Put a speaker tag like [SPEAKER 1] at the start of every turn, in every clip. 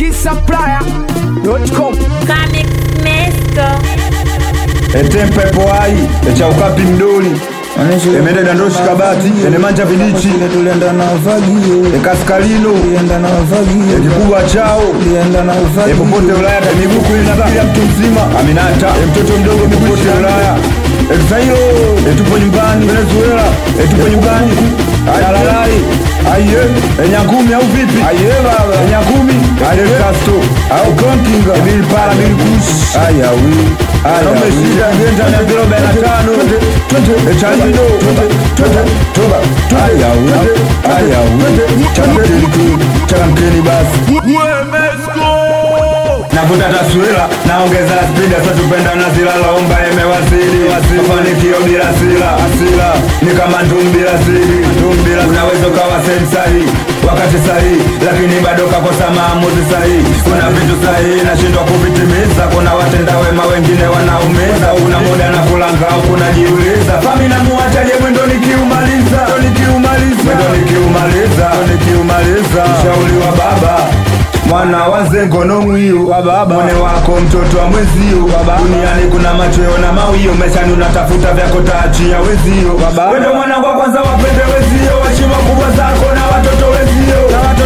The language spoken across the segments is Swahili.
[SPEAKER 1] Shankisaplaya.com.
[SPEAKER 2] Kamix Mesto.
[SPEAKER 3] Etempe poai, echa ukapi mdoli Emende dandoshi kabati, ene manja vidichi
[SPEAKER 4] Tulienda na ufagio
[SPEAKER 3] Ekaskalino,
[SPEAKER 4] Tulienda na ufagio
[SPEAKER 3] ekikuwa chao
[SPEAKER 4] Tulienda na ufagio
[SPEAKER 3] Epopote Ulaya, miguu kuinabia mtu mzima Aminata, mtoto mdogo mipote Ulaya Exailo, etupo nyumbani Venezuela, etupo nyumbani Ayalalai, aye, enyakumi au vipi Aye baba, enyakumi Aye Castro, au Konkinga Ebili para, ebili kush Ayawi Nombe shida, ngenta na kilo bena tano Echalino, ayawi Chakamkeni basi Navuta taswira, naongeza spida Sasa tupenda na zila laomba imewasili Mafanikio bila sila Asila, ni kama ndumbila sili Unaweza ukawa sehemu sahi Wakati sahi, lakini bado kakosa maamuzi sahi Kuna vitu sahi, nashindwa kuvitimiza Kuna watenda wema wengine wanaumiza Kuna muda na kulanga au kuna jiuliza Fami na muachaje mwendo nikiumaliza Ushauri wa baba Mwana waze ngono mwiu Mwone wako mtoto wa mwezio Duniani kuna machweo na mawio Meshani unatafuta vyako taachia wezio Wendo mwana kwa kwanza wapende wezio Washima kubwa zako na watoto wezio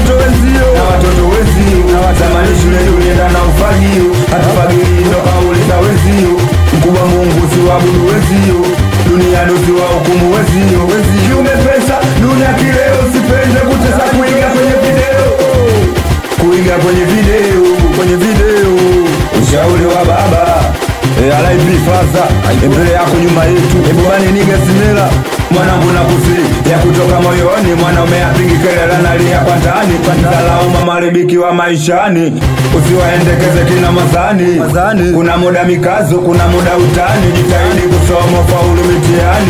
[SPEAKER 3] Zamani shule ulienda na ufagio Hatufagili ndo kauliza wezio Mkubwa Mungu siwabudu wezio Duniani usiwahukumu wezio Kiume pesa dunia kileo Sipende kutesa kuiga kwenye video Ushauri wa baba Alaipi faza Mbele yako nyuma yetu Ebubani niga simela Mwanangu na kusi ya kutoka moyoni Mwanaume apingi kelela nalia kwa ndani Salauma maribiki wa maishani Usiwaendekeze kina mazani Kuna muda mikazo, kuna muda utani Jitahidi kusoma faulu mitiani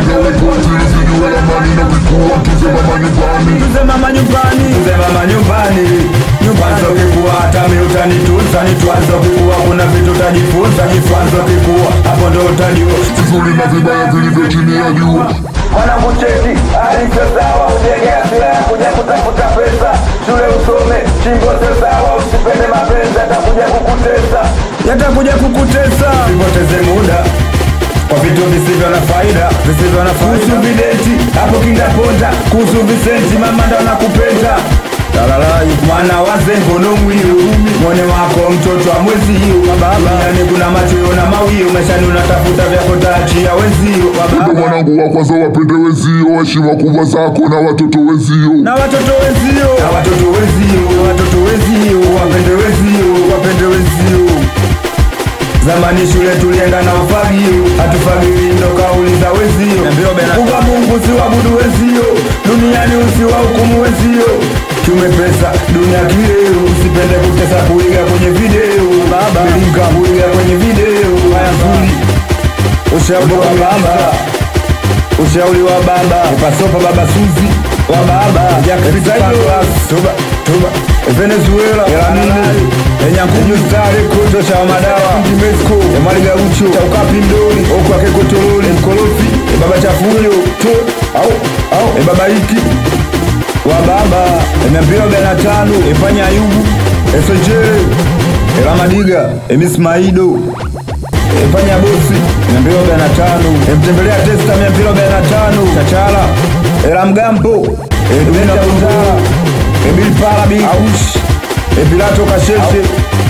[SPEAKER 3] Tuze mama nyumbani Nyumbanzo kikuwa hata miutani tuza Nituanzo kikuwa kuna vitu tajifunza Jifuanzo kikuwa hapo ndo utajua
[SPEAKER 5] Vizuri na vibaya vilivyo chini ya jua
[SPEAKER 3] Mwanangu cheti, alisho sawa Ujenge asila ya kuja kutafuta pesa Shule usome, chimbo sawa Usipende mapenzi, yatakuja kukutesa Sipoteze muda kwa vitu visivyo na faida Kuhusu videti, hapo kinga ponda Kuhusu Vicenti, mama ndo nakupenda Talalai, mwana waze ngono mwiu Mwone wako mtoto wa mwezio Duniani kuna machweo na mawio Meshani unatafuta vyako taachia wezio
[SPEAKER 5] Wendo mwanangu wa kwanza wapende wezio Heshima kubwa zako na watoto wezio
[SPEAKER 3] Wapende wezio Zamani shule tulienda na ufagio Hatufagili ndo kauliza wezio Kuba Mungu siwabudu wezio Duniani usiwahukumu wezio Kiume pesa dunia kileo Usipende kutesa kuiga kwenye video Bilinka kuiga kwenye video Ayazuli Ushauri wa baba Pasopa baba Suzi wa baba Venezuela Enyankunyu stare koto cha madawa Mexico Emaliga ucho cha ukapi mdoli Oku wake kotololi Mkolofi Baba chafunyo Baba hiki wa baba Emiambira bena tano Epanya Ayubu Esojere Elamadiga Emismaido Epanya bosi Emiambira bena tano Emtembelea testa Emiambira bena tano Chachala Elamgampo Ebena Kundala Ebilipala Aush Epilato Kasheshe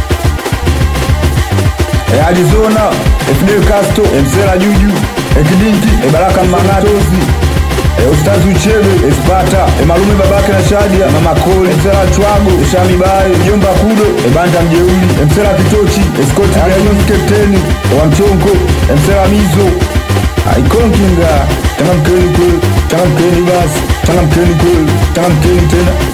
[SPEAKER 3] Arizona Fidel Castro Msela Juju Ekidinti Baraka Mangatozi Ustazi Uchebe Espata Malume babake na Shadia Mama Kole Msela Chwago Shami Bae Jomba Kudo Banda Mjeuli Msela Kitochi Escort Gayos Kapteni Wamchonko Msela Mizo Aikonkinga Changamkeni basi Changamkeni tena